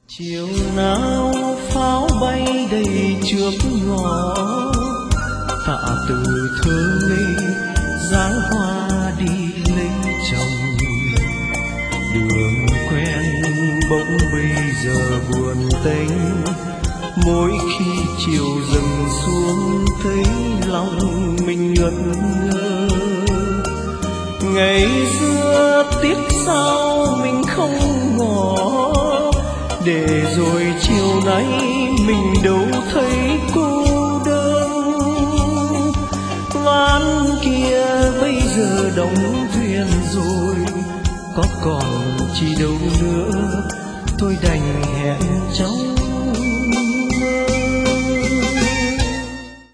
chiều nào pháo bay đầy trước ngõ, tạ từ thơ ngây dáng hoa đi lấy chồng. Đường quen bỗng bây giờ buồn tênh, mỗi khi chiều dần xuống thấy lòng mình ngẩn ngơ. Ngày xưa tiếc sao mình không ngỏ, để rồi chiều nay mình đâu thấy cô đơn. Ván kia bây giờ đóng thuyền rồi, có còn chi đâu nữa, tôi đành hẹn trong